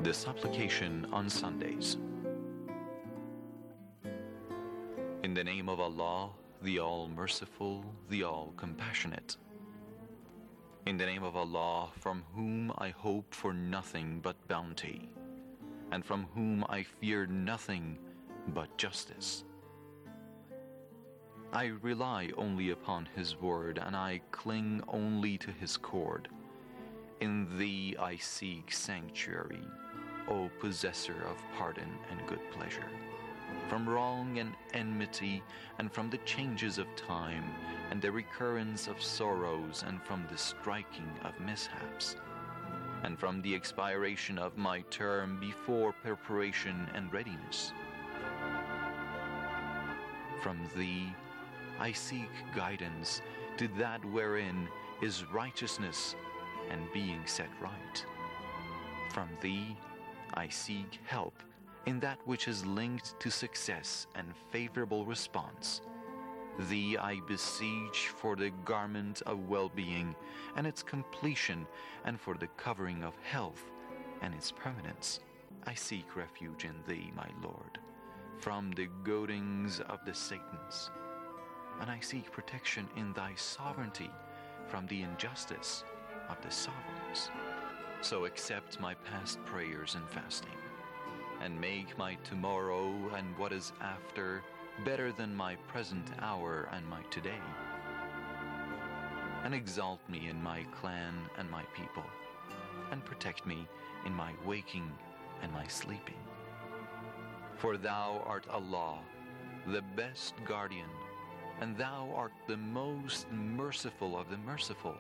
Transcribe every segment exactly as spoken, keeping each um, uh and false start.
The Supplication on Sundays. In the name of Allah, the All-Merciful, the All-Compassionate. In the name of Allah, from whom I hope for nothing but bounty, and from whom I fear nothing but justice. I rely only upon His word, and I cling only to His cord. In Thee I seek sanctuary, O possessor of pardon and good pleasure, from wrong and enmity, and from the changes of time, and the recurrence of sorrows, and from the striking of mishaps, and from the expiration of my term before preparation and readiness. From Thee I seek guidance to that wherein is righteousness and being set right. From Thee I seek help in that which is linked to success and favorable response. Thee I beseech for the garment of well-being and its completion, and for the covering of health and its permanence. I seek refuge in Thee, my Lord, from the goadings of the Satans, and I seek protection in Thy sovereignty from the injustice of the sovereigns. So accept my past prayers and fasting, and make my tomorrow and what is after better than my present hour and my today. And exalt me in my clan and my people, and protect me in my waking and my sleeping. For Thou art Allah, the best guardian, and Thou art the most merciful of the merciful.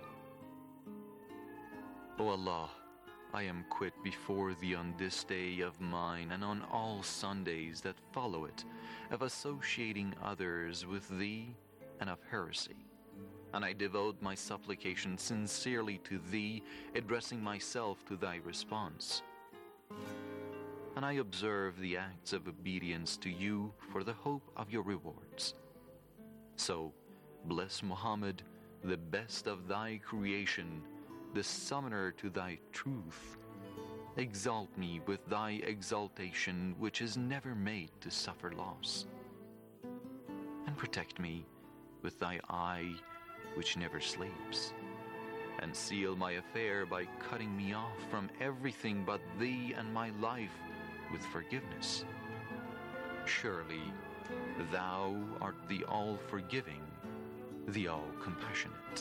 O Allah, I am quit before Thee on this day of mine, and on all Sundays that follow it, of associating others with Thee and of heresy. And I devote my supplication sincerely to Thee, addressing myself to Thy response. And I observe the acts of obedience to You for the hope of Your rewards. So, bless Muhammad, the best of Thy creation, the summoner to Thy truth. Exalt me with Thy exaltation, which is never made to suffer loss. And protect me with Thy eye, which never sleeps. And seal my affair by cutting me off from everything but Thee and my life with forgiveness. Surely, Thou art the all-forgiving, the all-compassionate.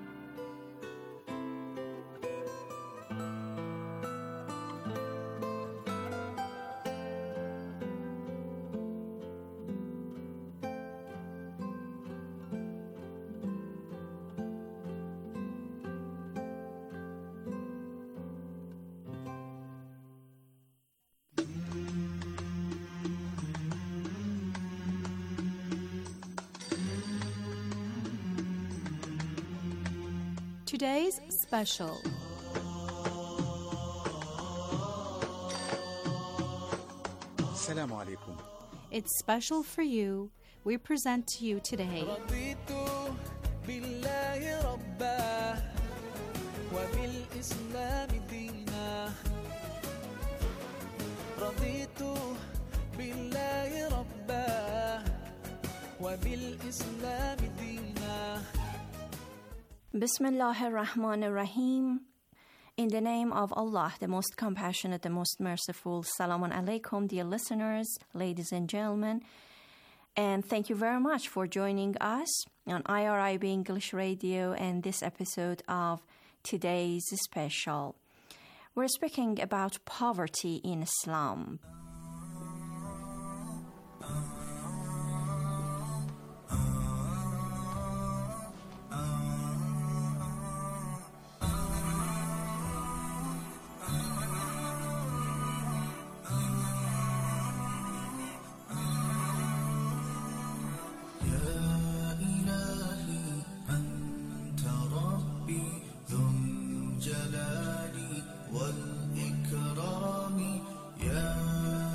Today's special. Assalamu alaikum. It's special for you. We present to you today Bismillahir Rahmanir Rahim. In the name of Allah, the most compassionate, the most merciful. Salamun alaikum, dear listeners, ladies and gentlemen. And thank you very much for joining us on I R I B English Radio and this episode of today's special. We're speaking about poverty in Islam. والإكرام يا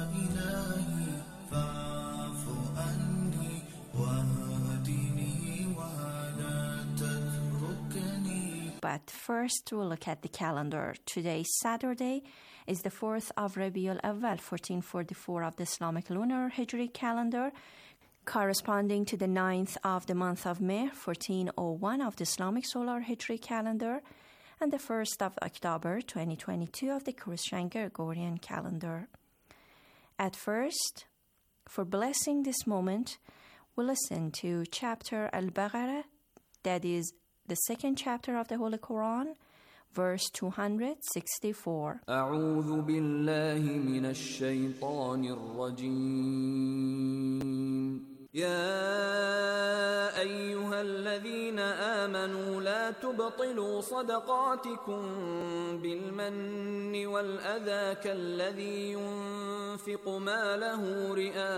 But first, we'll look at the calendar. Today, Saturday, is the fourth of Rabiul Awwal, fourteen forty-four of the Islamic lunar Hijri calendar, corresponding to the ninth of the month of May, fourteen oh one of the Islamic solar Hijri calendar, and the first of October, twenty twenty-two of the Christian Gregorian calendar. At first, for blessing this moment, we'll listen to chapter Al-Baqarah, that is the second chapter of the Holy Quran, verse two hundred sixty-four. أعوذ بالله من الشيطان الرجيم. يا أيها الذين آمنوا لا تبطلوا صدقاتكم بالمن والأذى كالذي ينفق ماله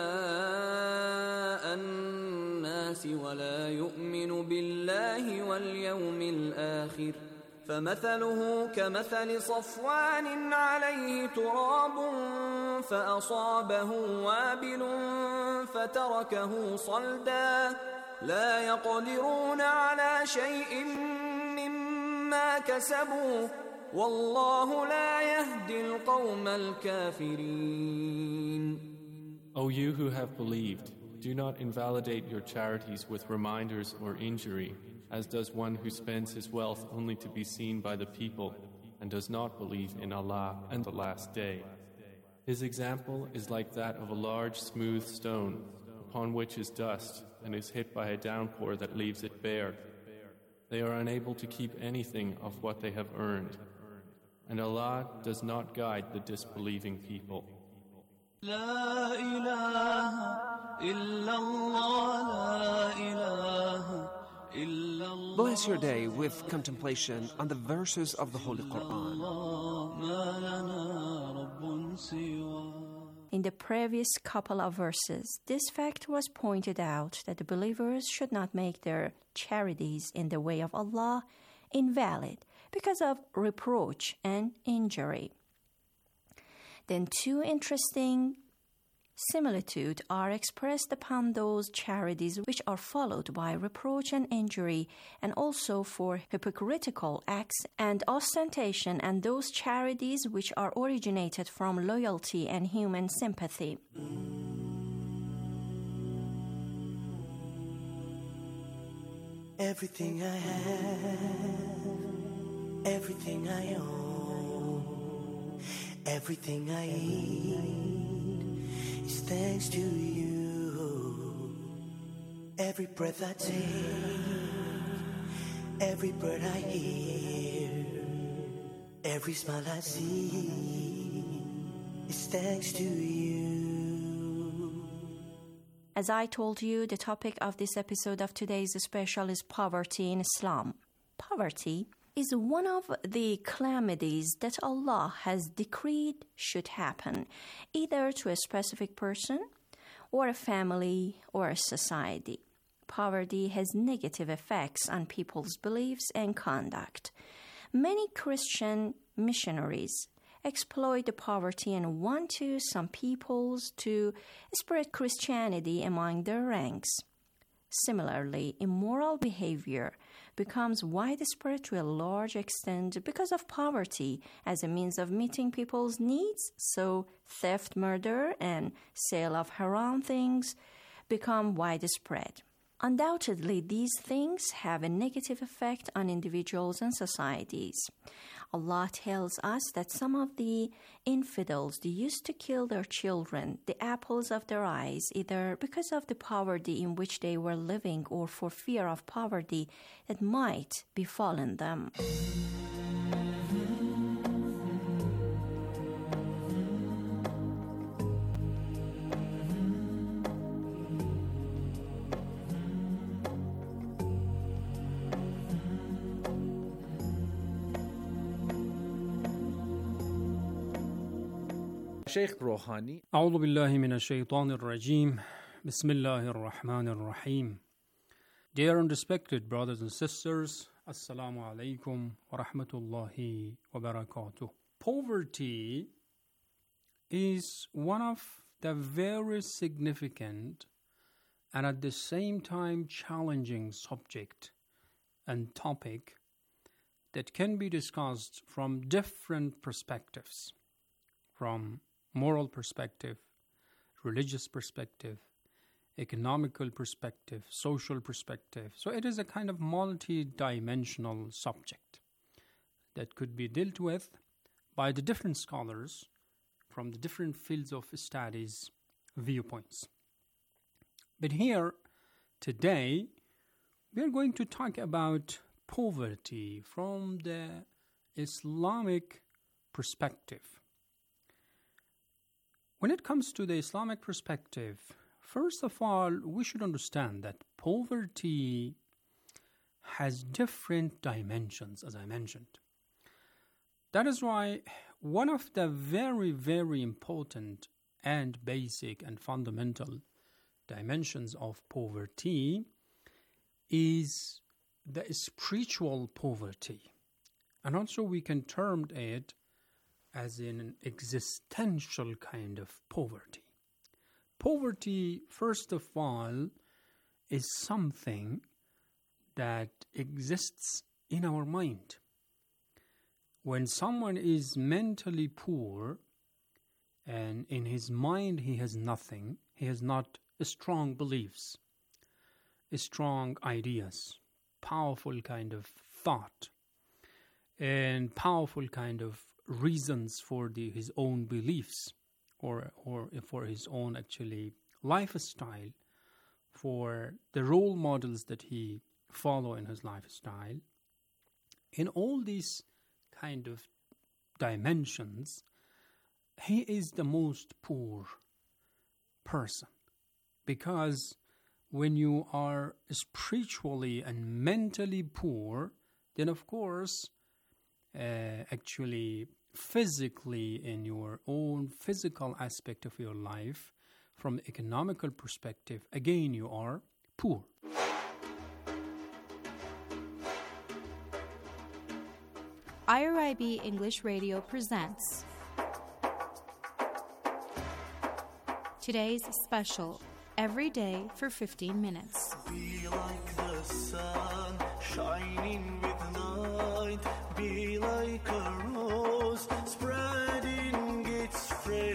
رئاء الناس ولا يؤمن بالله واليوم الآخر فمثله كمثل صفوان عليه تراب فأصابه وابل فتركه صلدا لا يقدرون على شيء مما كسبوا والله لا يهدي القوم الكافرين. O you who have believed, do not invalidate your charities with reminders or injury, as does one who spends his wealth only to be seen by the people and does not believe in Allah and the Last Day. His example is like that of a large smooth stone upon which is dust and is hit by a downpour that leaves it bare. They are unable to keep anything of what they have earned, and Allah does not guide the disbelieving people. لا إله إلا الله لا إله إلا الله. Bless your day with contemplation on the verses of the Holy Quran. ما لنا رب سواه. In the previous couple of verses, this fact was pointed out that the believers should not make their charities in the way of Allah invalid because of reproach and injury. Then two interesting similitudes are expressed upon those charities which are followed by reproach and injury, and also for hypocritical acts and ostentation, and those charities which are originated from loyalty and human sympathy. Everything I have, everything I own, everything I eat is thanks to you. Every breath I take, every bird I hear, every smile I see is thanks to you. As I told you, the topic of this episode of today's special is poverty in Islam. Poverty is one of the calamities that Allah has decreed should happen, either to a specific person or a family or a society. Poverty has negative effects on people's beliefs and conduct. Many Christian missionaries exploit the poverty and want to some peoples to spread Christianity among their ranks. Similarly, immoral behavior becomes widespread to a large extent because of poverty as a means of meeting people's needs, so theft, murder, and sale of haram things become widespread. Undoubtedly, these things have a negative effect on individuals and societies. Allah tells us that some of the infidels, they used to kill their children, the apples of their eyes, either because of the poverty in which they were living or for fear of poverty that might befallen them. Sheikh Rouhani. أعوذ بالله من الشيطان الرجيم. بسم الله الرحمن الرحيم. Dear and respected brothers and sisters, Assalamu alaikum wa rahmatullahi wa barakatuh. Poverty is one of the very significant and at the same time challenging subject and topic that can be discussed from different perspectives, from moral perspective, religious perspective, economical perspective, social perspective. So it is a kind of multi-dimensional subject that could be dealt with by the different scholars from the different fields of studies viewpoints. But here, today, we are going to talk about poverty from the Islamic perspective. When it comes to the Islamic perspective, first of all, we should understand that poverty has different dimensions, as I mentioned. That is why one of the very, very important and basic and fundamental dimensions of poverty is the spiritual poverty. And also we can term it as in an existential kind of poverty. Poverty, first of all, is something that exists in our mind. When someone is mentally poor and in his mind he has nothing, he has not strong beliefs, strong ideas, powerful kind of thought, and powerful kind of reasons for the, his own beliefs, or or for his own actually lifestyle, for the role models that he follow in his lifestyle. In all these kind of dimensions, he is the most poor person, because when you are spiritually and mentally poor, then of course, uh, actually physically in your own physical aspect of your life, from the economical perspective, again you are poor. I R I B English Radio presents today's special, Every Day for fifteen minutes. Be like the sun, shining with light. Be like a rose, spreading its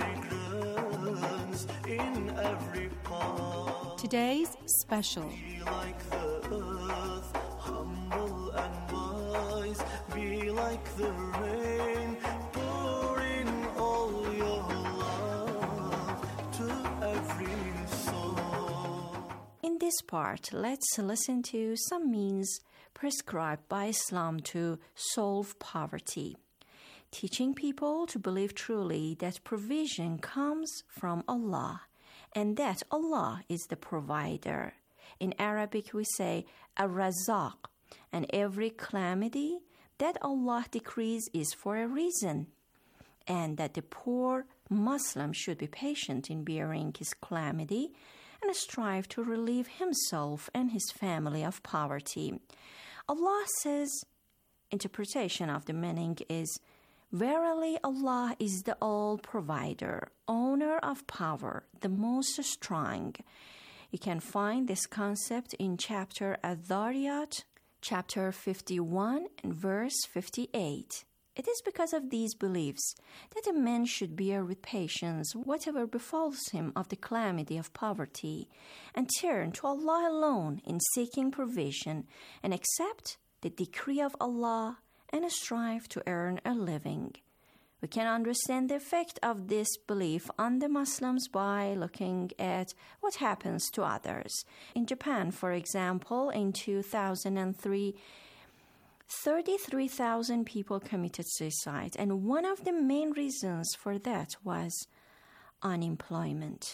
fragrance in every part. Today's special. Be like the earth, humble and wise. Be like the rain, pour in all your love to every soul. In this part, let's listen to some means prescribed by Islam to solve poverty, teaching people to believe truly that provision comes from Allah and that Allah is the provider. In Arabic, we say Ar-Razzaq, and every calamity that Allah decrees is for a reason, and that the poor Muslim should be patient in bearing his calamity and strive to relieve himself and his family of poverty. Allah says, interpretation of the meaning is, verily Allah is the all-provider, owner of power, the most strong. You can find this concept in chapter Ad-Dhariyat, chapter fifty-one and verse fifty-eight. It is because of these beliefs that a man should bear with patience whatever befalls him of the calamity of poverty, and turn to Allah alone in seeking provision, and accept the decree of Allah and strive to earn a living. We can understand the effect of this belief on the Muslims by looking at what happens to others. In Japan, for example, in two thousand three, thirty-three thousand people committed suicide, and one of the main reasons for that was unemployment.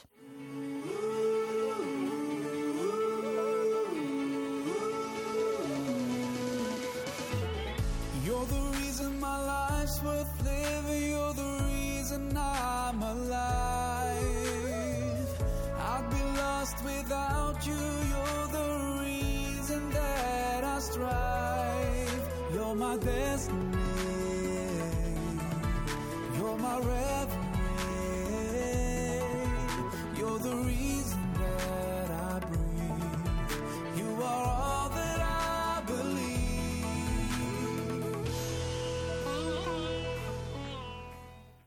You're the reason my life's worth living. You're the reason I'm alive. I'd be lost without you. You're the reason that I strive. You're my destiny. You're my reverie. You're the reason that I breathe. You are all that I believe.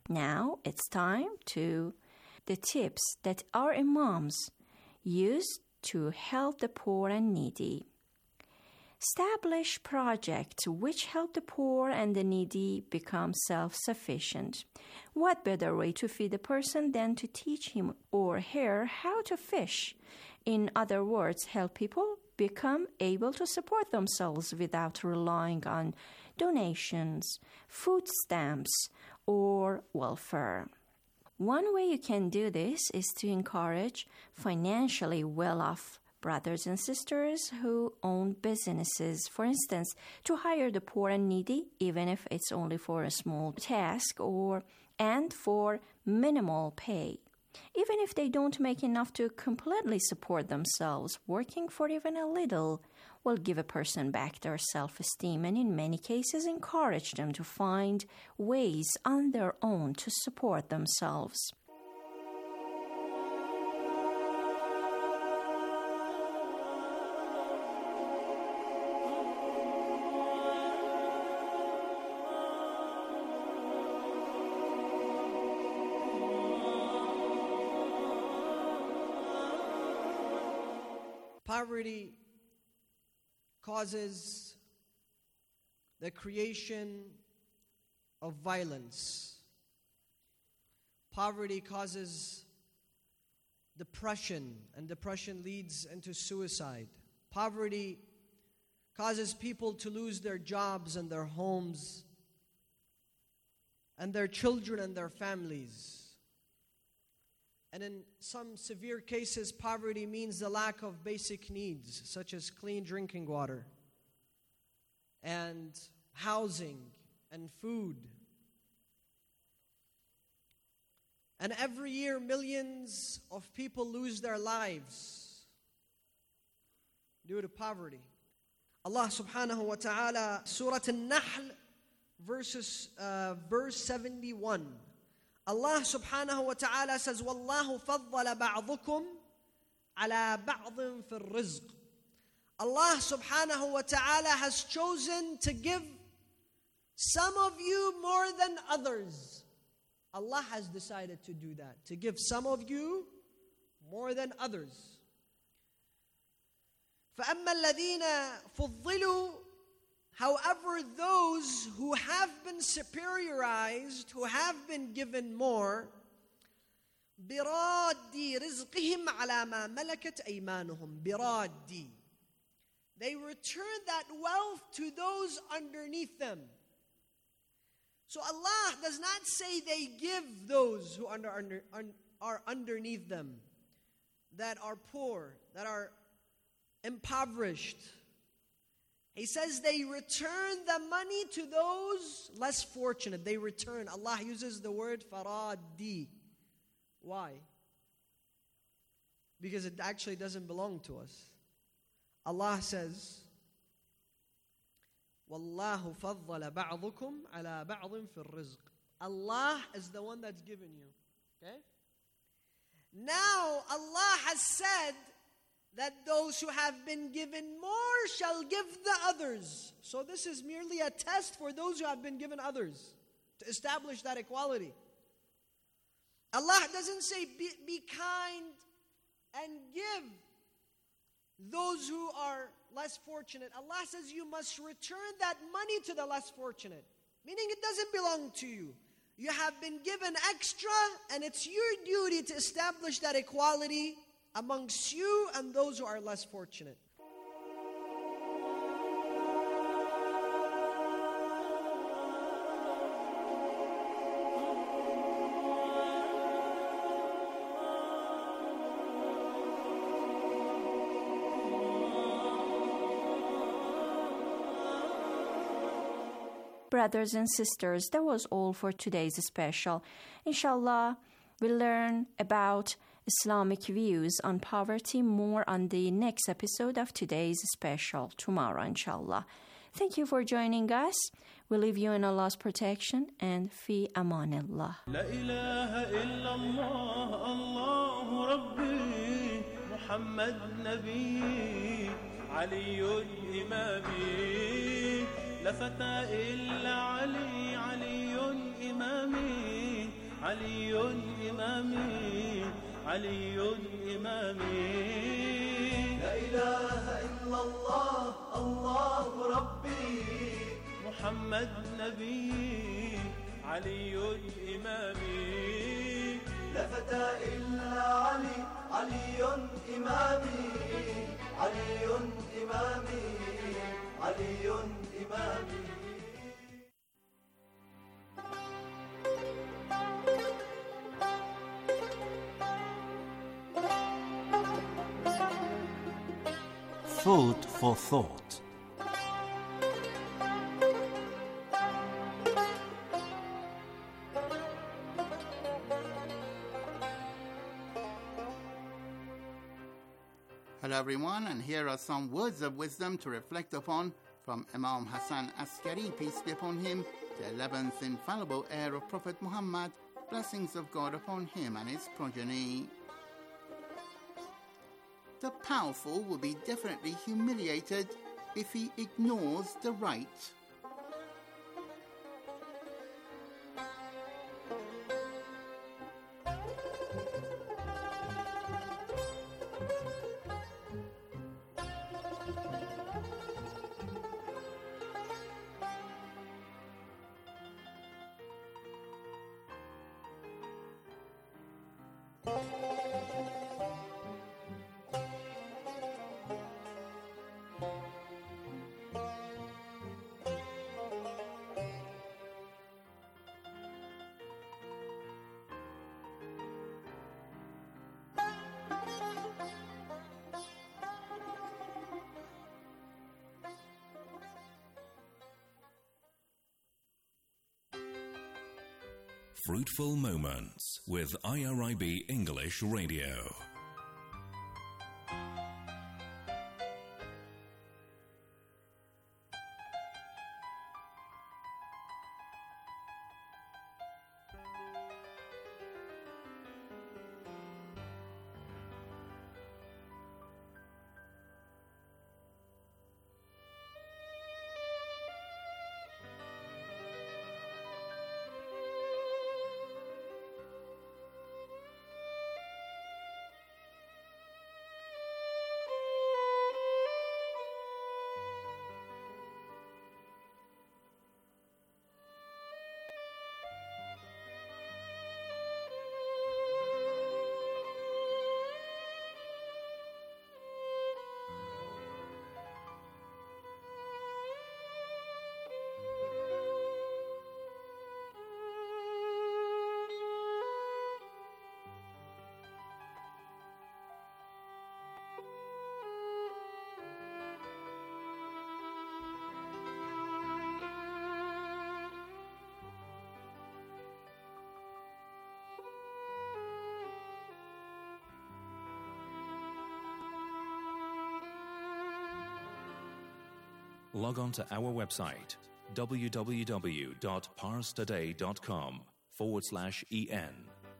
Now it's time to the tips that our imams use to help the poor and needy. Establish projects which help the poor and the needy become self-sufficient. What better way to feed a person than to teach him or her how to fish? In other words, help people become able to support themselves without relying on donations, food stamps, or welfare. One way you can do this is to encourage financially well-off brothers and sisters who own businesses, for instance, to hire the poor and needy, even if it's only for a small task or and for minimal pay. Even if they don't make enough to completely support themselves, working for even a little will give a person back their self-esteem and in many cases encourage them to find ways on their own to support themselves. Poverty causes the creation of violence. Poverty causes depression, and depression leads into suicide. Poverty causes people to lose their jobs and their homes and their children and their families. And in some severe cases, poverty means the lack of basic needs, such as clean drinking water, and housing, and food. And every year, millions of people lose their lives due to poverty. Allah subhanahu wa ta'ala, Surah An-Nahl, verses, uh, verse seventy-one. Allah subhanahu wa ta'ala says, وَاللَّهُ فَضَّلَ بَعْضُكُمْ عَلَى بَعْضٍ فِي الرِّزْقِ. Allah subhanahu wa ta'ala has chosen to give some of you more than others. Allah has decided to do that, to give some of you more than others. فَأَمَّا الَّذِينَ فُضِّلُوا, however, those who have been superiorized, who have been given more, بِرَادِّ رِزْقِهِمْ عَلَى مَا مَلَكَتْ أَيْمَانُهُمْ بِرَادِّ. They return that wealth to those underneath them. So Allah does not say they give those who under, under, un, are underneath them, that are poor, that are impoverished. He says they return the money to those less fortunate. They return. Allah uses the word faradi. Why? Because it actually doesn't belong to us. Allah says, وَاللَّهُ فَضَّلَ بَعْضُكُمْ عَلَى بَعْضٍ فِي الرِّزْقِ. Allah is the one that's given you. Okay? Now Allah has said that those who have been given more shall give the others. So this is merely a test for those who have been given others, to establish that equality. Allah doesn't say be, be kind and give those who are less fortunate. Allah says you must return that money to the less fortunate, meaning it doesn't belong to you. You have been given extra, and it's your duty to establish that equality amongst you and those who are less fortunate. Brothers and sisters, that was all for today's special. Inshallah, we'll learn about Islamic views on poverty more on the next episode of today's special tomorrow, inshallah. Thank you for joining us. We leave you in Allah's protection and fi amanillah. La ilaha illallah, Allahu Rabbi, Muhammad Nabi, Aliyun Imami, La fata illa Ali, Aliyun Imami. علي إمامي علي إمامي لا إله إلا الله الله ربي محمد نبي علي إمامي لا فتى إلا علي علي إمامي علي إمامي علي إمامي Food for thought. Hello everyone, and here are some words of wisdom to reflect upon from Imam Hassan Askari, peace be upon him, the eleventh infallible heir of Prophet Muhammad, blessings of God upon him and his progeny. The powerful will be definitely humiliated if he ignores the right. Fruitful Moments with I R I B English Radio. Log on to our website, www.parstoday.com forward slash en.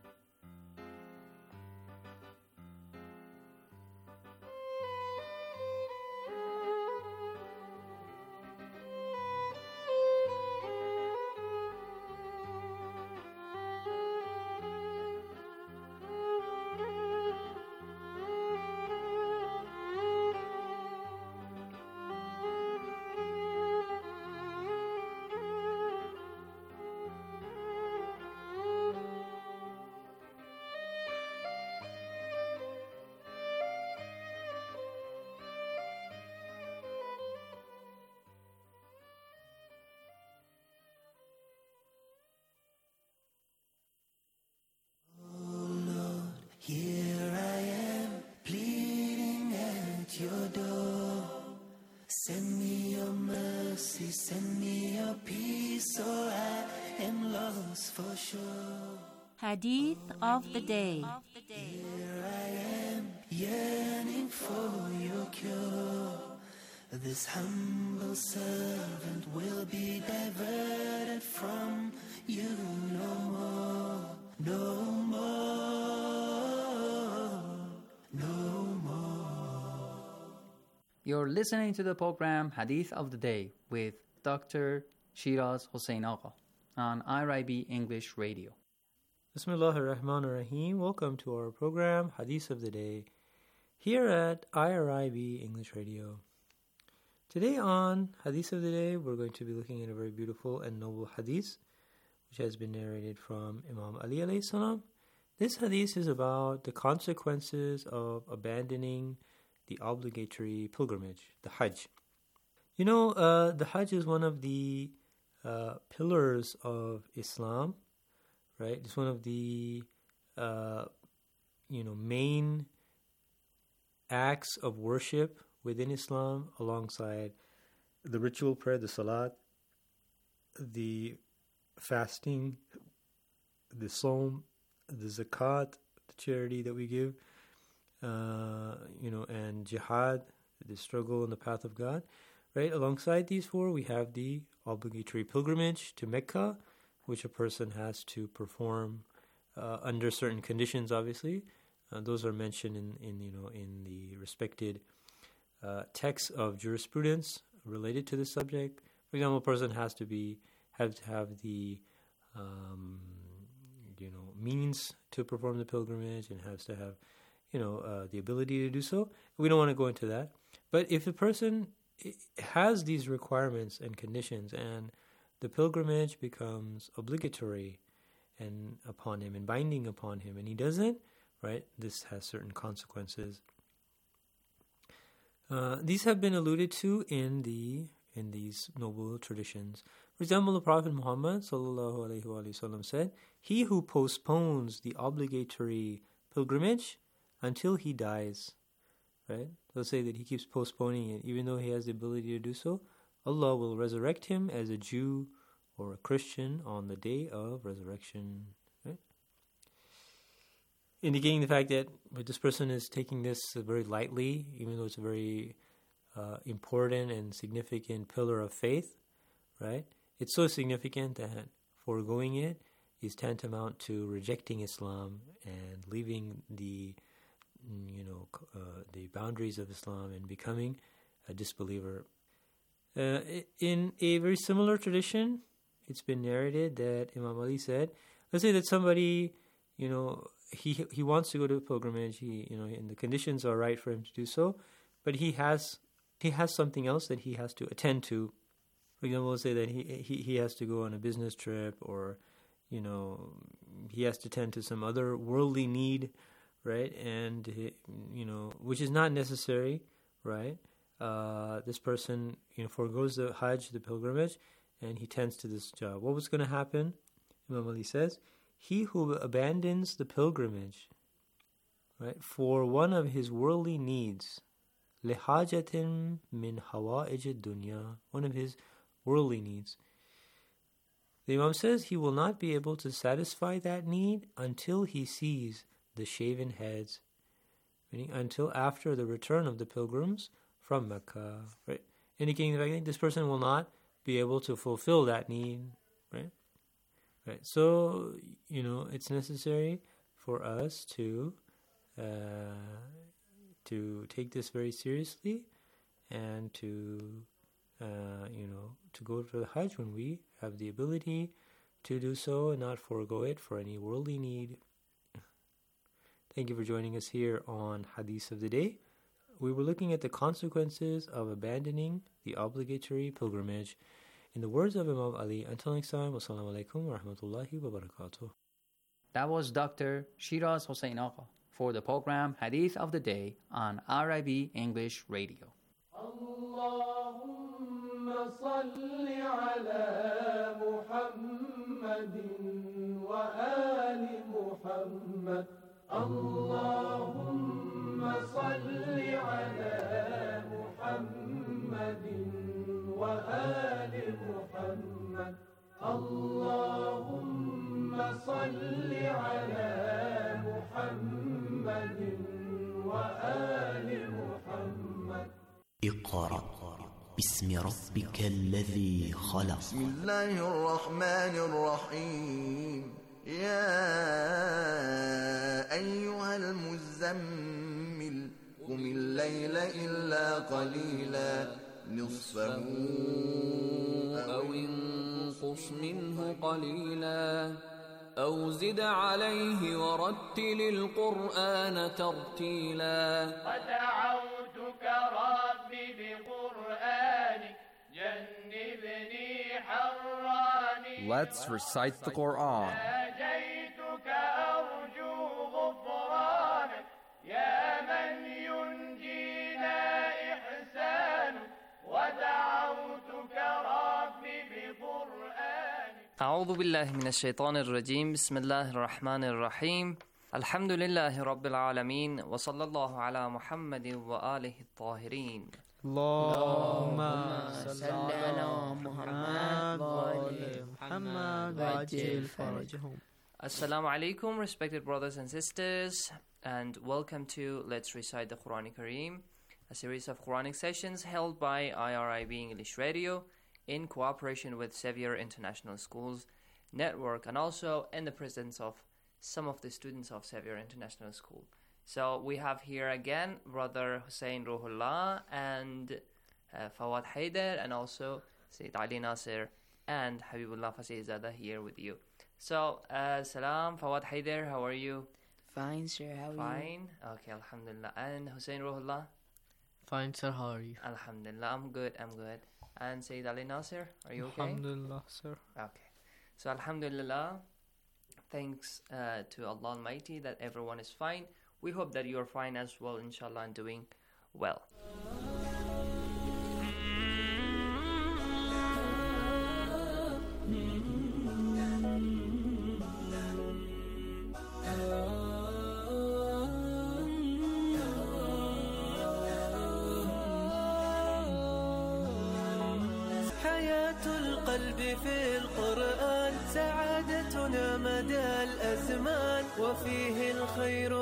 Here I am, pleading at your door. Send me your mercy, send me your peace, or I am lost for sure. Hadith of the day. Here I am, yearning for your cure. This humble servant will be diverted from you no more, no more, no more. You're listening to the program Hadith of the Day with Doctor Shiraz Hossein Agha on I R I B English Radio. Bismillahir Rahmanir Rahim. Welcome to our program, Hadith of the Day, here at I R I B English Radio. Today on Hadith of the Day, we're going to be looking at a very beautiful and noble hadith, which has been narrated from Imam Ali alayhi salam. This hadith is about the consequences of abandoning the obligatory pilgrimage, the Hajj. You know, uh, the Hajj is one of the uh, pillars of Islam, right? It's one of the, uh, you know, main acts of worship within Islam, alongside the ritual prayer, the salat, the fasting, the Sawm, the zakat, the charity that we give, uh, you know, and jihad, the struggle in the path of God, right? Alongside these four, we have the obligatory pilgrimage to Mecca, which a person has to perform uh, under certain conditions, obviously. Uh, those are mentioned in, in, you know, in the respected uh, texts of jurisprudence related to this subject. For example, a person has to be, have to have the, um, you know, means to perform the pilgrimage, and has to have, you know, uh, the ability to do so. We don't want to go into that. But if the person has these requirements and conditions, and the pilgrimage becomes obligatory and upon him and binding upon him, and he doesn't, right, this has certain consequences. Uh, these have been alluded to in the in these noble traditions. For example, the Prophet Muhammad sallallahu alaihi wasallam said, "He who postpones the obligatory pilgrimage until he dies," right? They'll say that he keeps postponing it, even though he has the ability to do so, Allah will resurrect him as a Jew or a Christian on the day of resurrection, right? Indicating the fact that this person is taking this very lightly, even though it's a very uh, important and significant pillar of faith, right? It's so significant that foregoing it is tantamount to rejecting Islam and leaving the, you know, uh, the boundaries of Islam and becoming a disbeliever. Uh, in a very similar tradition, it's been narrated that Imam Ali said, let's say that somebody, you know, he he wants to go to a pilgrimage, he, you know, and the conditions are right for him to do so, but he has he has something else that he has to attend to. For example, let's say that he, he, he has to go on a business trip, or, you know, he has to attend to some other worldly need, right? And, he, you know, which is not necessary, right? Uh, this person, you know, forgoes the Hajj, the pilgrimage, and he tends to this job. What was going to happen? Imam Ali says, he who abandons the pilgrimage, right, for one of his worldly needs, lihajatin min hawa'ij ad-dunya, one of his worldly needs, the Imam says he will not be able to satisfy that need until he sees the shaven heads, meaning until after the return of the pilgrims from Mecca, right? Indicating the fact that this person will not be able to fulfill that need, right? Right. So, you know, it's necessary for us to uh, to take this very seriously, and to uh, you know, to go to the Hajj when we have the ability to do so, and not forego it for any worldly need. Thank you for joining us here on Hadith of the Day. We were looking at the consequences of abandoning the obligatory pilgrimage. In the words of Imam Ali, until next time, wassalamu alaikum wa rahmatullahi wa barakatuh. That was Doctor Shiraz Hossein Agha for the program Hadith of the Day on R I B English Radio. Allahumma salli ala Muhammadin wa ali Muhammad. Allahumma salli ala Muhammadin wa ali Muhammad. Allahumma salli ala Muhammadin wa ali Muhammad. اقرأ باسم ربك الذي خلق. بسم الله الرحمن الرحيم. يا أيها المزمل قم الليل إلا قليلا نصفه أو انقص منه قليلا أو زد عليه ورتل القرآن ترتيلا ودعوتك ربي بقرآنك جنبني حراني. Let's recite the Quran. ناجيتك أرجو غفرانك يا من ينجينا إحسانك ودعوتك ربي بقرآنك. أعوذ بالله من الشيطان الرجيم. بسم الله الرحمن الرحيم. الحمد لله رب العالمين وصلى الله على محمد وآله الطاهرين. اللهم صل على محمد وآل محمد وعجل فرجهم. Assalamu alaikum, respected brothers and sisters, and welcome to Let's Recite the Quran Kareem, a series of Quranic sessions held by I R I B English Radio in cooperation with Xavier International Schools Network, and also in the presence of some of the students of Xavier International School. So we have here again Brother Hussein Ruhullah and uh, Fawad Haider, and also Sayyid Ali Nasir and Habibullah Fasihzada here with you. So, uh, salam, Fawad Haider, how are you? Fine, sir, how are Fine? you? Fine, okay, alhamdulillah. And Hussein Ruhullah? Fine, sir, how are you? Alhamdulillah, I'm good, I'm good. And Sayyid Ali Nasir, are you okay? Alhamdulillah, sir. Okay. So, alhamdulillah, thanks uh, to Allah Almighty that everyone is fine. We hope that you are fine as well, inshallah, and doing well. حياة القلب في القرآن سعادتنا مدى الأزمان وفيه الخير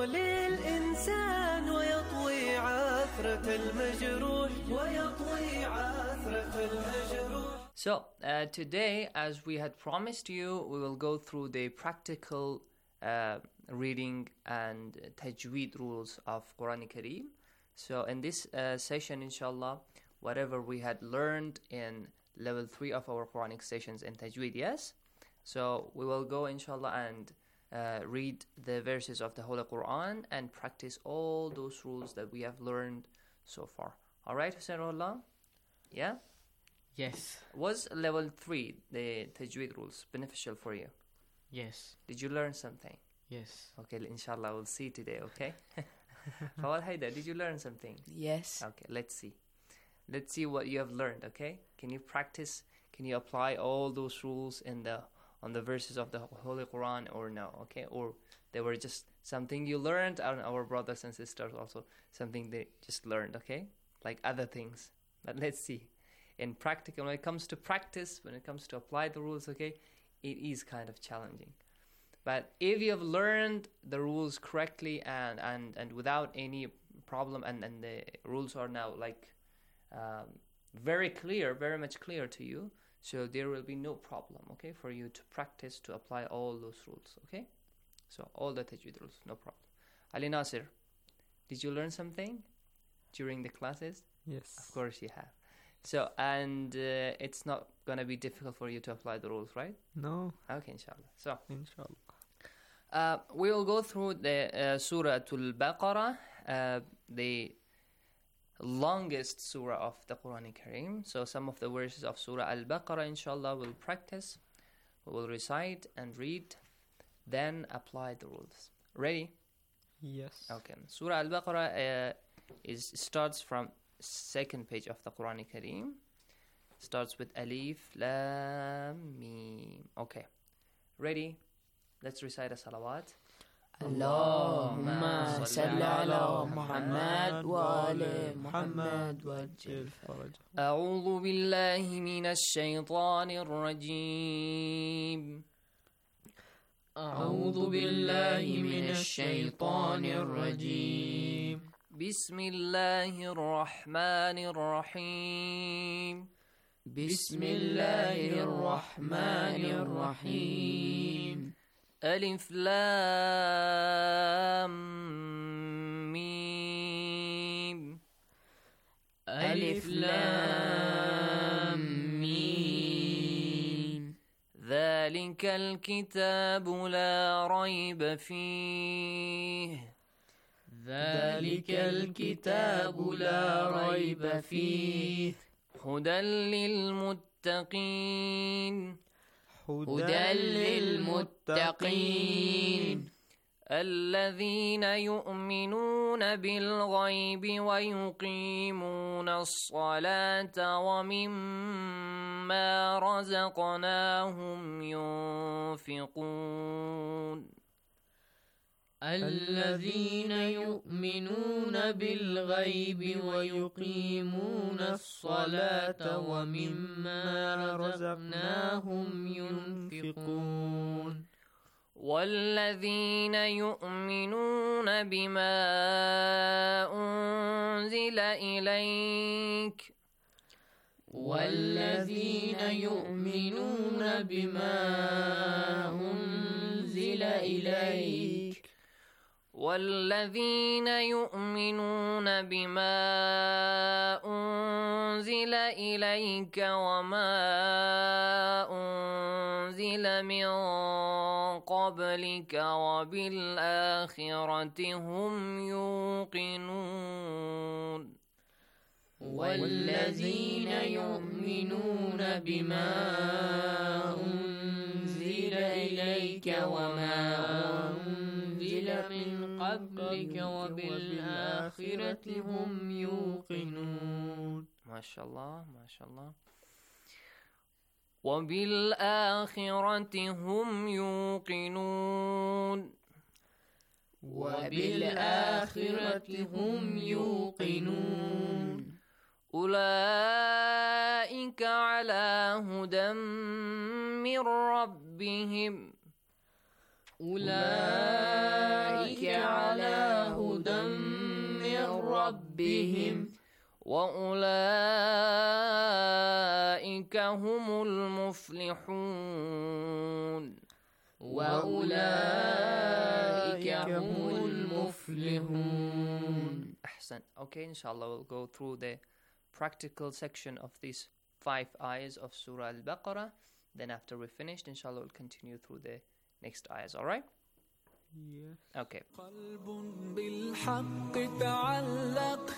للإنسان ويطوي عثرة المجروح ويطوي عثرة المجروح. So, uh, today, as we had promised you, we will go through the practical uh, reading and tajweed rules of Quran Kareem. So, in this uh, session, inshallah, whatever we had learned in level three of our Quranic sessions in tajweed, yes? So, we will go, inshallah, and uh, read the verses of the Holy Quran and practice all those rules that we have learned so far. Alright, Hussein Rahullah? Yeah? Yes. Was level three, the tajweed rules, beneficial for you? Yes. Did you learn something? Yes. Okay, inshallah, we'll see today, okay? Fawad Haider, did you learn something? Yes. Okay, let's see. Let's see what you have learned, okay? Can you practice, can you apply all those rules in the on the verses of the Holy Quran or no, okay? Or they were just something you learned, and our brothers and sisters also, something they just learned, okay? Like other things. But let's see. In practical, when it comes to practice, when it comes to apply the rules, okay, it is kind of challenging. But if you have learned the rules correctly and, and, and without any problem, and, and the rules are now like um, very clear, very much clear to you, so there will be no problem, okay, for you to practice, to apply all those rules, okay? So all the tajweed rules, no problem. Ali Nasir, did you learn something during the classes? Yes. Of course you have. So, and uh, it's not going to be difficult for you to apply the rules, right? No. Okay, inshallah. So, inshallah. Uh, we will go through the uh, Surah Al-Baqarah, uh, the longest surah of the Quran Kareem. So, some of the verses of Surah Al-Baqarah, inshallah, we'll practice. We will recite and read, then apply the rules. Ready? Yes. Okay. Surah Al-Baqarah uh, is starts from second page of the Quran Kareem. Starts with Alif, Lam, Mim. Okay. Ready? Let's recite a salawat. Allahumma salli ala Muhammad wa ali Muhammad wajil faraj. أعوذ بالله من الشيطان الرجيم. أعوذ بالله من الشيطان الرجيم. بسم الله الرحمن الرحيم. بسم الله الرحمن الرحيم. ألف لام ميم. ألف لام ميم. ذلك ذلك الكتاب لا ريب فيه ذلك الكتاب لا ريب فيه هدى للمتقين هدى للمتقين الذين يؤمنون بالغيب ويقيمون الصلاة ومما رزقناهم ينفقون الذين يؤمنون بالغيب ويقيمون الصلاة ومما رزقناهم ينفقون والذين يؤمنون بما أنزل إليك والذين يؤمنون بما أنزل إليك والذين يؤمنون بما أنزل إليك وما أنزل من قبلك وبالآخرة هم يوقنون والذين يؤمنون بما أنزل إليك وما أنزل من قبلك وبالآخرة هم يوقنون ما شاء الله ما شاء الله وبالآخرة هم يوقنون وبالآخرة هم يوقنون أولئك على هدى من ربهم أولئك على هدى من ربهم وأولئك هم المفلحون وأولئك هم المفلحون أحسن. Okay, inshallah we'll go through the practical section of these five ayahs of Surah Al-Baqarah. Then after we finished, inshallah we'll continue through the next ayahs, alright? Yes. Okay. قلب بالحق تعلق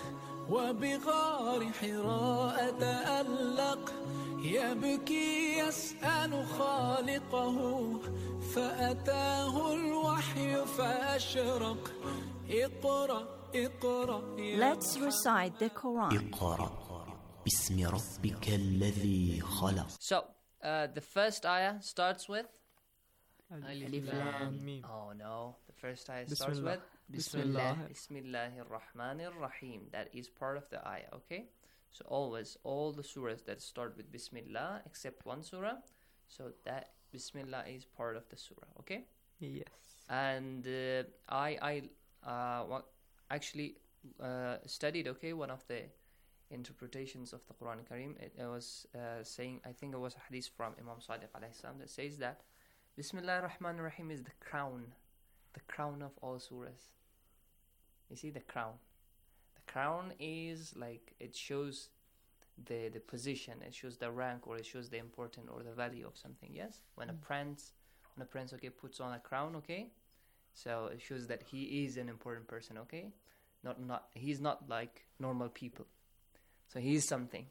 وبغار حراء تألق يبكي يسأل خالقه فأتاه الوحي فأشرق اقرأ اقرأ. Let's recite the Quran. اقرأ باسم ربك الذي خلق. So, uh, the first ayah starts with Alif Lam Mim. Oh no, the first ayah Bismillah. starts with Bismillah. Bismillahir Rahmanir Rahim. That is part of the ayah, okay? So always, all the surahs that start with Bismillah, except one surah, so that Bismillah is part of the surah, okay? Yes. And uh, I, I uh, wa- actually uh, studied, okay, one of the interpretations of the Quran Kareem. It, it was uh, saying, I think it was a hadith from Imam Sadiq alayhi salam that says that Bismillah ar-Rahman ar-Rahim is the crown, the crown of all surahs. You see the crown. The crown is like, it shows the, the position, it shows the rank, or it shows the importance or the value of something, yes? When a prince, when a prince, okay, puts on a crown, okay? So it shows that he is an important person, okay? Not, not, he's not like normal people. So he is something.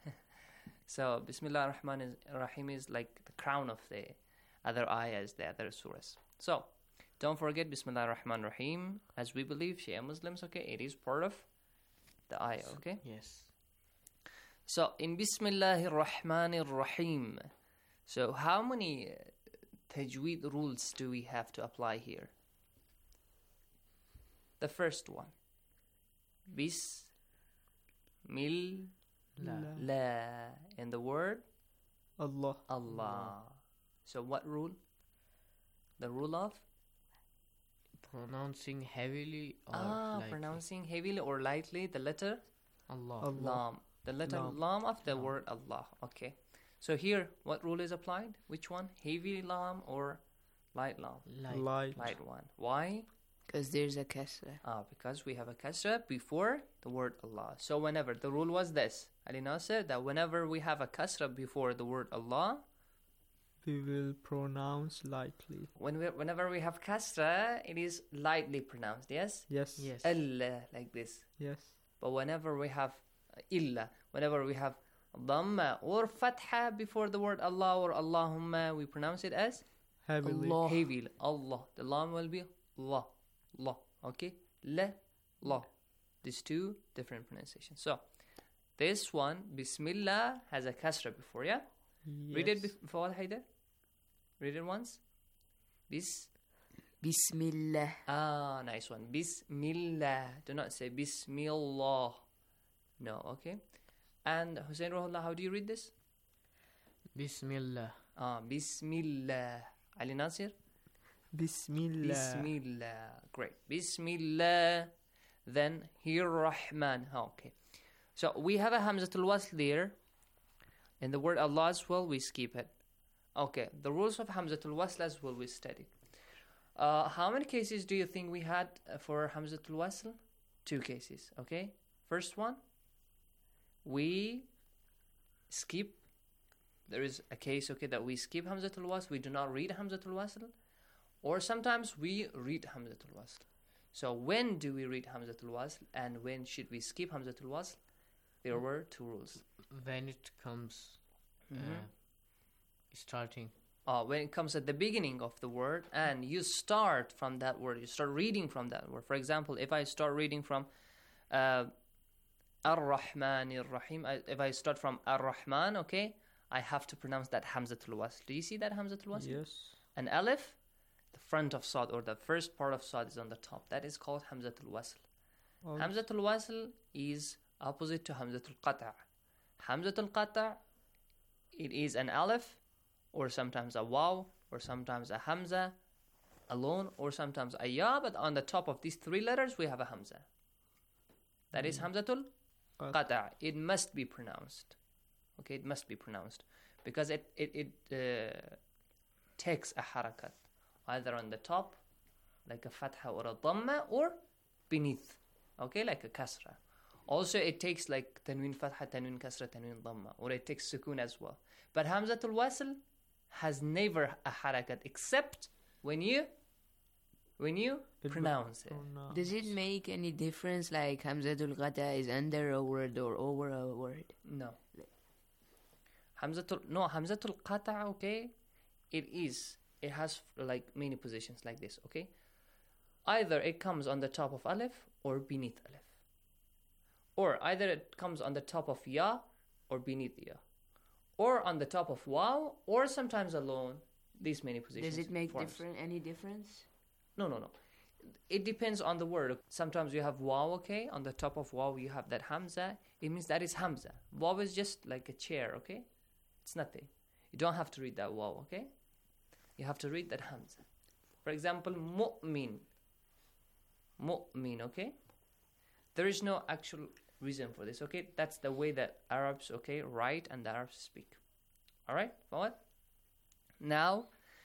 So Bismillah ar-Rahman ar-Rahim is like the crown of the other ayahs, the other surahs. So, don't forget Bismillah ar-Rahman ar-Rahim. As we believe, Shia Muslims, okay, it is part of the ayah, okay? Yes. So, in Bismillah ar-Rahman ar-Rahim, so how many uh, tajweed rules do we have to apply here? The first one. Bismillah. In the word? Allah. Allah. So what rule? The rule of? Pronouncing heavily or ah, lightly. Pronouncing heavily or lightly the letter? Allah. Allah. Lam. The letter Lam. lam of the Lam. word Allah. Okay. So here, what rule is applied? Which one? Heavy lam or light lam? Light. Light. Light one. Why? Because there's a kasra. Ah, because we have a kasra before the word Allah. So whenever, the rule was this. Ali Nasser, that whenever we have a kasra before the word Allah, we will pronounce lightly. When we, whenever we have kasra, it is lightly pronounced, yes? Yes. Yes. Allah, like this. Yes. But whenever we have illa, whenever we have dhamma or fatha before the word Allah or Allahumma, we pronounce it as Heavily. Allah. Heavily. Allah. The lam will be la. La. Okay? La. La. These two different pronunciations. So, this one, Bismillah, has a kasra before, yeah? Yes. Read it before, Haider. Read it once. Bis. Bismillah. Ah, nice one. Bismillah. Do not say Bismillah. No, okay? And Hussein Ruhullah, how do you read this? Bismillah. Ah, Bismillah. Ali Nasir? Bismillah. Bismillah. Great. Bismillah. Then here Rahman. Oh, okay. So we have a Hamzatul Wasl there. In the word Allah as well, we skip it. Okay. The rules of Hamzatul Wasl as well, we studied. Uh, how many cases do you think we had for Hamzatul Wasl? Two cases. Okay. First one, we skip. There is a case, okay, that we skip Hamzatul Wasl. We do not read Hamzatul Wasl. Or sometimes we read Hamzatul Wasl. So when do we read Hamzatul Wasl and when should we skip Hamzatul Wasl? There were two rules. When it comes Mhm. uh, starting. Uh, when it comes at the beginning of the word and you start from that word, you start reading from that word. For example, if I start reading from uh, Ar-Rahman Ar-Rahim, I, if I start from Ar-Rahman, okay, I have to pronounce that Hamzatul Wasl. Do you see that Hamzatul Wasl? Yes. An alif, the front of Sad or the first part of Sad is on the top. That is called Hamzatul Wasl. Oh. Hamzatul Wasl is opposite to Hamzatul Qata'. Hamzatul Qata', it is an alif, or sometimes a waw, or sometimes a hamza alone, or sometimes a ya, but on the top of these three letters we have a hamza. That is Hamzatul Qata'. It must be pronounced. Okay, it must be pronounced. Because it, it, it uh, takes a harakat, either on the top, like a fatha or a dhamma, or beneath, okay, like a kasra. Also, it takes like tanween fatha, tanween kasra, tanween dhamma, or it takes sukoon as well. But Hamzatul Wasl has never a harakat except when you when you pronounce it. Pronounce. Does it make any difference like Hamzatul Qata is under a word or over a word? No. Hamzatul no Hamzatul Qata', okay, it is it has like many positions like this, okay? Either it comes on the top of alif or beneath alif. Or either it comes on the top of ya or beneath ya. Or on the top of waw or sometimes alone. These many positions. Does it make forms. different any difference? No, no, no. It depends on the word. Sometimes you have waw, okay? On the top of waw you have that hamza. It means that is hamza. Waw is just like a chair, okay? It's nothing. You don't have to read that waw, okay? You have to read that hamza. For example, mu'min. Mu'min, okay? There is no actual reason for this, okay? That's the way that Arabs, okay, write and the Arabs speak. Alright? Fawad? Now,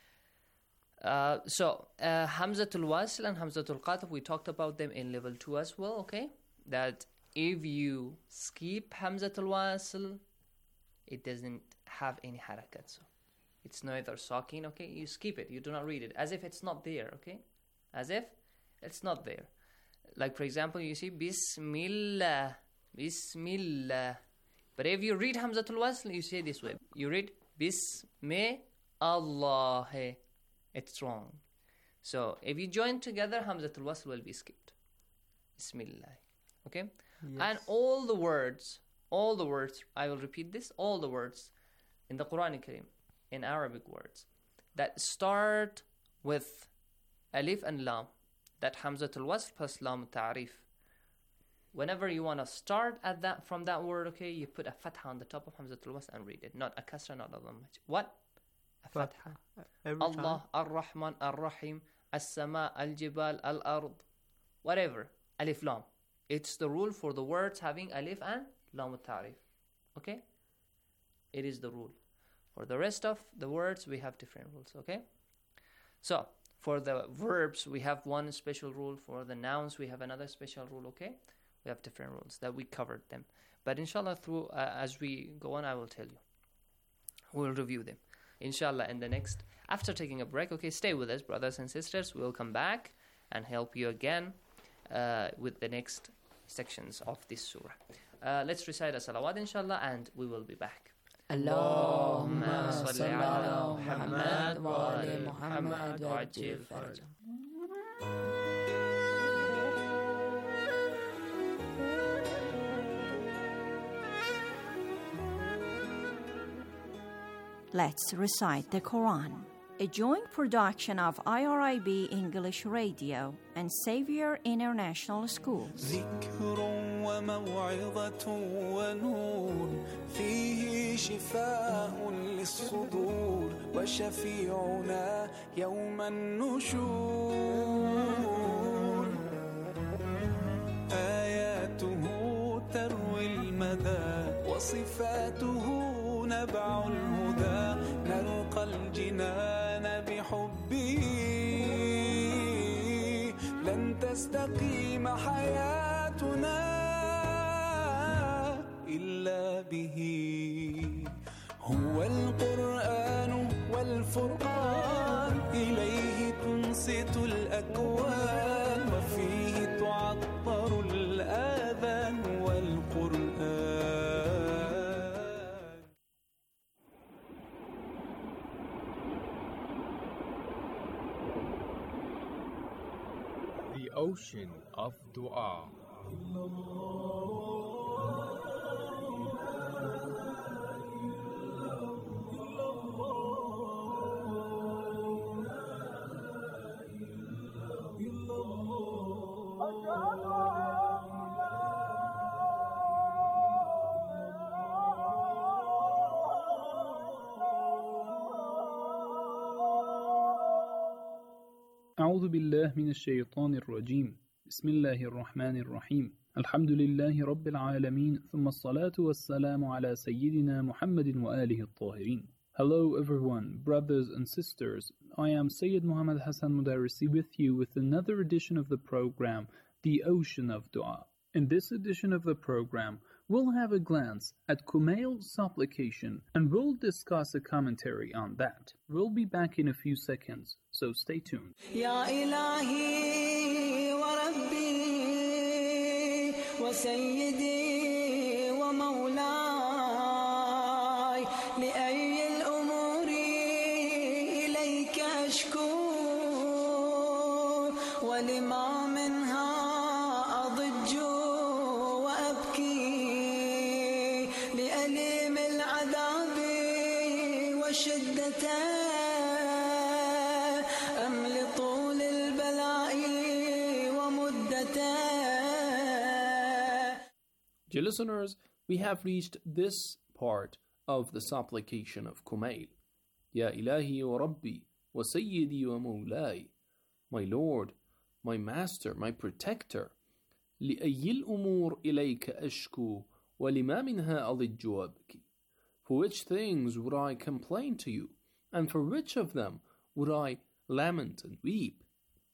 uh, so, uh, Hamzatul Wasl and Hamzatul Qata', we talked about them in level two as well, okay? That if you skip Hamzatul Wasl, it doesn't have any harakat. So, it's neither sakin, okay? You skip it, you do not read it, as if it's not there, okay? As if it's not there. Like, for example, you see, Bismillah, Bismillah. But if you read Hamzatul Wasl, you say this way. You read Bismillah. It's wrong. So, if you join together, Hamzatul Wasl will be skipped. Bismillah. Okay? Yes. And all the words, all the words, I will repeat this, all the words in the Quran Kareem, in Arabic words, that start with alif and lam, that Hamzatul Wasl plus lam ta'rif. Whenever you want to start at that from that word, okay, you put a fatha on the top of Hamzatul Wasl and read it. Not a kasra, not a dhamma. What? A fatha. Every Allah, Ar-Rahman, Ar-Rahim, As-Sama, Al-Jibal, Al-Ard, whatever. Alif lam. It's the rule for the words having alif and lam ta'rif. Okay? It is the rule. For the rest of the words, we have different rules, okay? So, for the verbs, we have one special rule. For the nouns, we have another special rule, okay? We have different rules that we covered them. But inshallah, through uh, as we go on, I will tell you. We'll review them. inshallah, in the next, after taking a break. Okay, stay with us, brothers and sisters. We'll come back and help you again uh, with the next sections of this surah. Uh, let's recite a salawat, inshallah, and we will be back. اللهم صل على محمد وآل محمد وعجل فرجه. Let's recite the Quran. A joint production of I R I B English Radio and Xavier International Schools. ذكر وموعظة ونور فيه شفاء للصدور وشفيعنا يوم النشور آياته تروي المدى وصفاته نبع الهدى نلقى الجنان بحبه لن تستقيم حياتنا إلا به هو القرآن والفرقان إليه تنصت الأكوان وفيه تعطر الآذان والقرآن. The ocean of dua. أعوذ بالله من الشيطان الرجيم. بسم الله الرحمن الرحيم. الحمد لله رب العالمين ثم الصلاة والسلام على سيدنا محمد وآله الطاهرين. Hello everyone, brothers and sisters. I am Sayyid Muhammad Hassan Mudarrisi with you with another edition of the program, The Ocean of Dua. In this edition of the program, we'll have a glance at Kumail's supplication and we'll discuss a commentary on that. We'll be back in a few seconds, so stay tuned. يا إلهي وربي وسيدي ومولاي لأي الأمور إليك أشكو ولما منها أضج وأبكي لأليم العذاب وشدته أم لطول البلاء ومدته. Dear listeners, we have reached this part of the supplication of Kumail. Ya ilahi wa rabbi wa sayyidi wa mawlai. My Lord, my Master, my Protector. لأي الأمور إليك أشكو ولما منها أضج وأبكي. For which things would I complain to you, and for which of them would I lament and weep?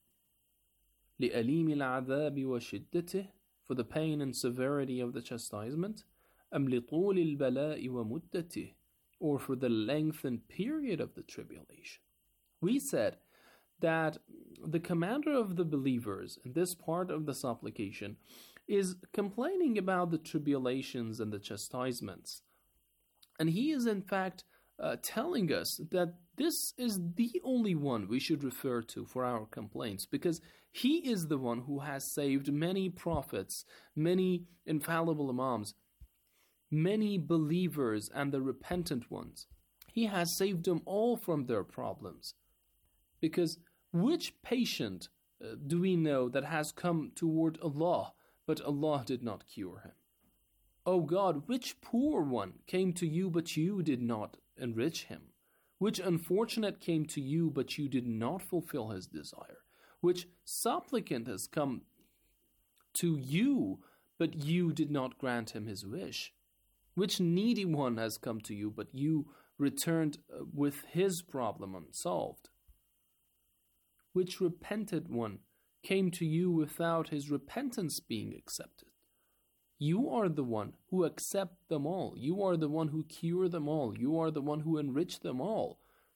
لأليم العذاب وشدته, for the pain and severity of the chastisement, أم لطول البلاء ومدته, or for the lengthened period of the tribulation. We said that the commander of the believers in this part of the supplication is complaining about the tribulations and the chastisements. And he is in fact uh, telling us that this is the only one we should refer to for our complaints, because he is the one who has saved many prophets, many infallible imams, many believers and the repentant ones. He has saved them all from their problems. Because which patient uh, do we know that has come toward Allah, but Allah did not cure him? O God, which poor one came to you, but you did not enrich him? Which unfortunate came to you, but you did not fulfill his desire? Which supplicant has come to you, but you did not grant him his wish? Which needy one has come to you, but you returned uh, with his problem unsolved? Which repented one came to you without his repentance being accepted? You are the one who accept them all. You are the one who cure them all. You are the one who enrich them all.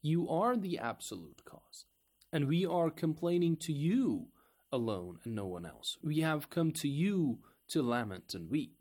You are the absolute cause. And we are complaining to you alone and no one else. We have come to you to lament and weep.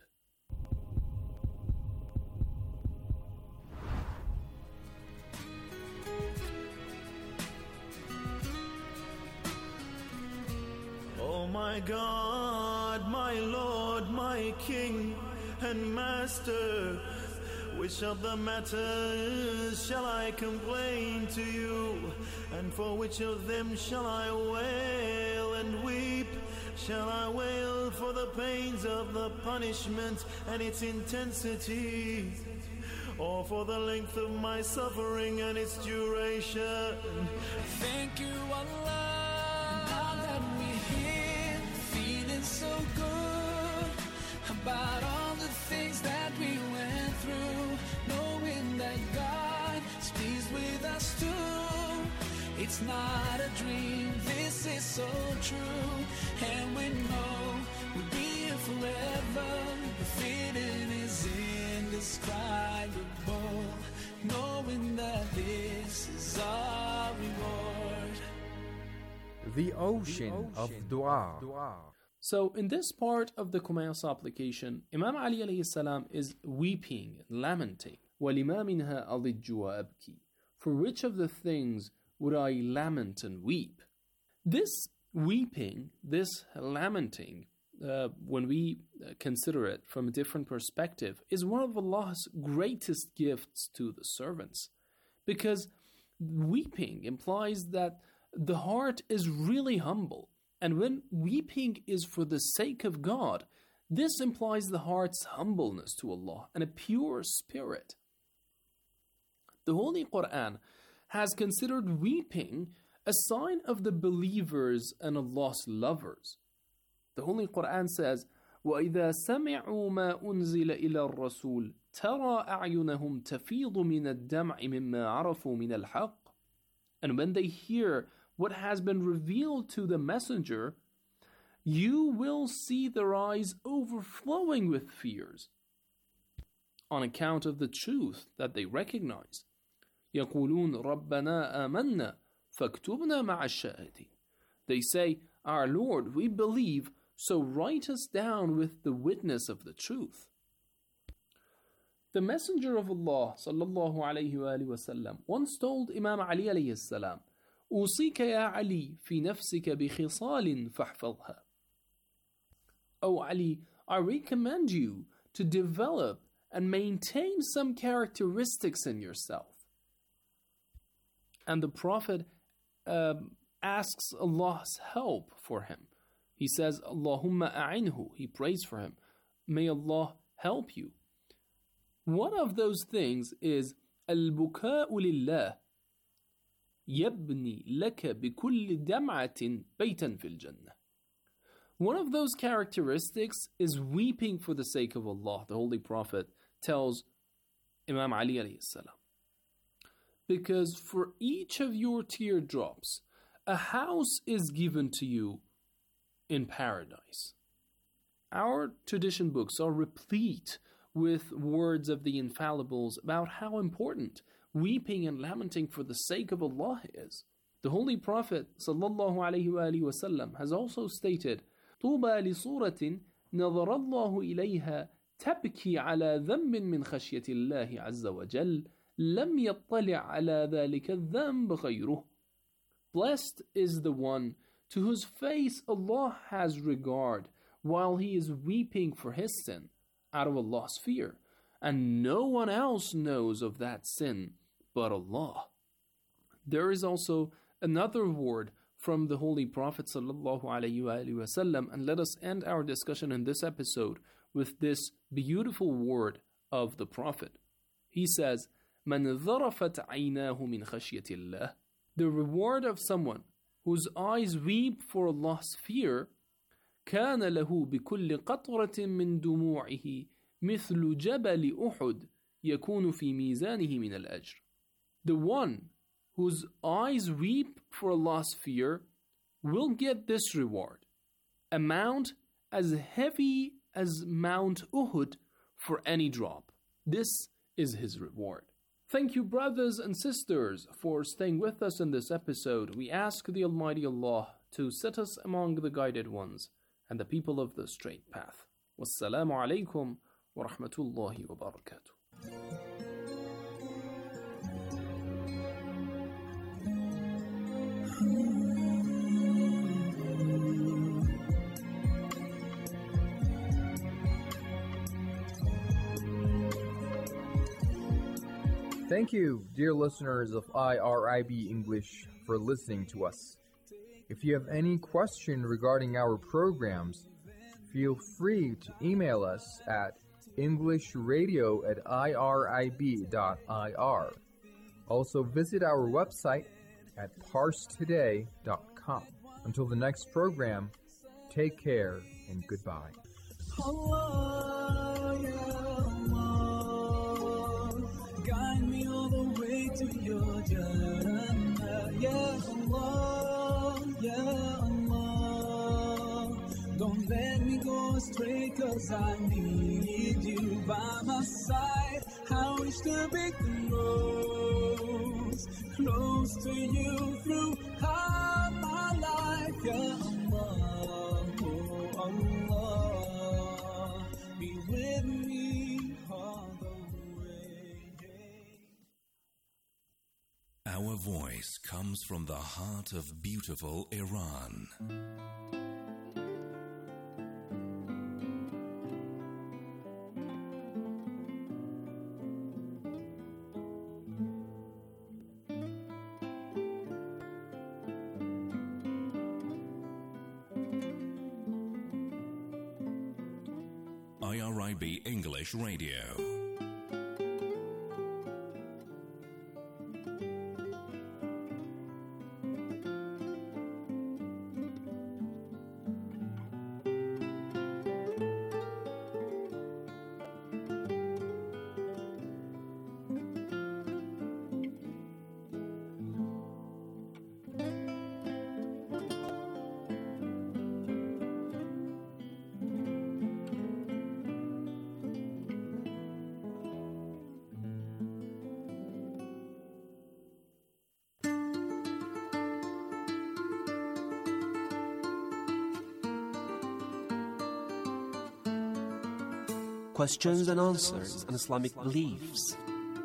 Oh my God, my Lord, my King and Master, which of the matters shall I complain to you? And for which of them shall I wail and weep? Shall I wail for the pains of the punishment and its intensity? Or for the length of my suffering and its duration? Thank you, Allah, now that we're here, feeling so good about all the things that we went through, knowing that God is pleased with us too. It's not a dream, this is so true, and we know we'll be here forever. The feeling is indescribable, knowing that this is our reward. The ocean of dua. So in this part of the Kumail supplication, Imam Ali alayhi salam is weeping, lamenting. وَلِمَا مِنْهَا أَضِجُّ وَأَبْكِي. For which of the things would I lament and weep? This weeping, this lamenting, uh, when we consider it from a different perspective, is one of Allah's greatest gifts to the servants. Because weeping implies that the heart is really humble. And when weeping is for the sake of God, this implies the heart's humbleness to Allah and a pure spirit. The Holy Quran has considered weeping a sign of the believers and Allah's lovers. The Holy Quran says, وَإِذَا سَمِعُوا مَا أُنزِلَ إِلَى الرَّسُولِ تَرَى أَعْيُنَهُمْ تَفِيضُ مِنَ الدَّمْعِ مِمَّا عَرَفُوا مِنَ الْحَقِّ. And when they hear what has been revealed to the messenger, you will see their eyes overflowing with fears on account of the truth that they recognize. يَقُولُونَ رَبَّنَا آمَنَّا فَاكْتُبْنَا مَعَ الشَّاهِدِينَ. They say, Our Lord, we believe, so write us down with the witness of the truth. The Messenger of Allah sallallahu alayhi wa sallam once told Imam Ali alayhi salam, أوصيك يا علي في نفسك بخصال فاحفظها. O Ali, I recommend you to develop and maintain some characteristics in yourself. And the Prophet uh, asks Allah's help for him. He says, Allahumma a'inhu. He prays for him. May Allah help you. One of those things is al-buka'u lillah. يبني لك بكل دمعة بيتا في الجنة. One of those characteristics is weeping for the sake of Allah. The Holy Prophet tells Imam Ali alayhi salam, because for each of your teardrops, a house is given to you in paradise. Our tradition books are replete with words of the infallibles about how important weeping and lamenting for the sake of Allah is. The Holy Prophet sallallahu alaihi wasallam has also stated, طوبى لصورة نظر الله إليها تبكي على ذنب من خشية الله عز وجل لم يطلع على ذلك الذنب غيره. Blessed is the one to whose face Allah has regard while he is weeping for his sin out of Allah's fear, and no one else knows of that sin but Allah. There is also another word from the Holy Prophet sallallahu alaihi wasallam, and let us end our discussion in this episode with this beautiful word of the Prophet. He says, مَنْ ذَرَفَتْ عَيْنَاهُ مِنْ خَشْيَةِ اللَّهِ. The reward of someone whose eyes weep for Allah's fear, كَانَ لَهُ بِكُلِّ قَطْرَةٍ مِنْ دُمُوعِهِ مِثْلُ جَبَلِ أُحُدٍ يَكُونُ فِي مِيزَانِهِ مِنَ الْأَجْرِ. The one whose eyes weep for Allah's fear will get this reward, amount as heavy as Mount Uhud for any drop. This is his reward. Thank you, brothers and sisters, for staying with us in this episode. We ask the Almighty Allah to set us among the guided ones and the people of the straight path. Wassalamu alaikum wa rahmatullahi wa barakatuh. Thank you, dear listeners of I R I B English, for listening to us. If you have any question regarding our programs, feel free to email us at englishradio at irib dot I R. Also visit our website at parse today dot com. Until the next program, take care and goodbye. Allah, ya Allah, guide me all the way to your Jannah. Ya Allah, Ya Allah, don't let me go astray, 'cause I need you by my side. I wish to be close, close to you through all my life. Ya Allah, oh Allah, be with me all the way. Our voice comes from the heart of beautiful Iran. I R I B English Radio. Questions and answers on Islamic beliefs.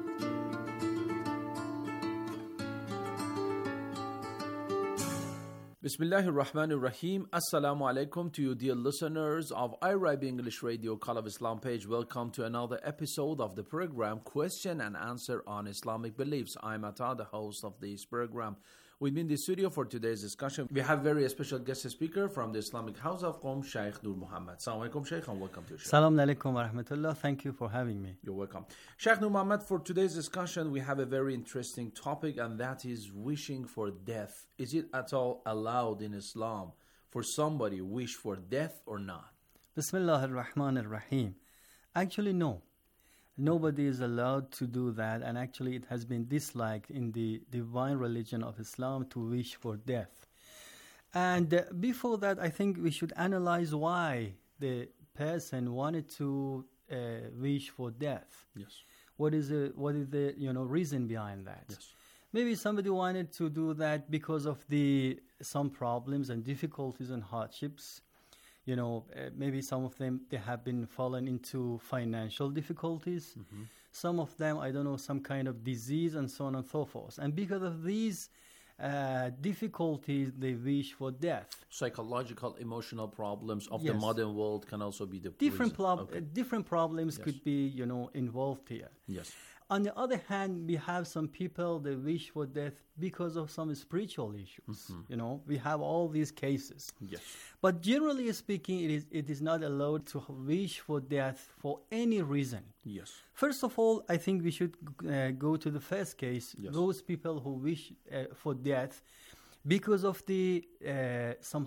Bismillahir Rahmanir Rahim. Assalamu alaikum to you, dear listeners of I R I B English Radio Call of Islam page. Welcome to another episode of the program Question and Answer on Islamic Beliefs. I'm Atta, the host of this program. With me in the studio for today's discussion, we have very special guest speaker from the Islamic House of Qom, Shaykh Nur Muhammad. Assalamu alaikum, Shaykh, and welcome to the show. Assalamu alaikum wa rahmatullah. Thank you for having me. You're welcome. Shaykh Nur Muhammad, for today's discussion, we have a very interesting topic, and that is wishing for death. Is it at all allowed in Islam for somebody wish for death or not? Bismillah ar-Rahman ar-Rahim. Actually, no. Nobody is allowed to do that, and actually it has been disliked in the divine religion of Islam to wish for death. And uh, before that, I think we should analyze why the person wanted to uh, wish for death. Yes. What is the what is the you know reason behind that? Yes. Maybe somebody wanted to do that because of the some problems and difficulties and hardships. You know, uh, maybe some of them, they have been fallen into financial difficulties. Mm-hmm. Some of them, I don't know, some kind of disease and so on and so forth. And because of these uh, difficulties, they wish for death. Psychological, emotional problems of Yes. the modern world can also be the Different, reason. prob- Okay. uh, different problems Yes. could be, you know, involved here. Yes. On the other hand, we have some people that wish for death because of some spiritual issues. Mhm. You know, we have all these cases. Yes. But generally speaking, it is it is not allowed to wish for death for any reason. Yes. First of all, I think we should uh, go to the first case. Yes. Those people who wish uh, for death because of the uh, some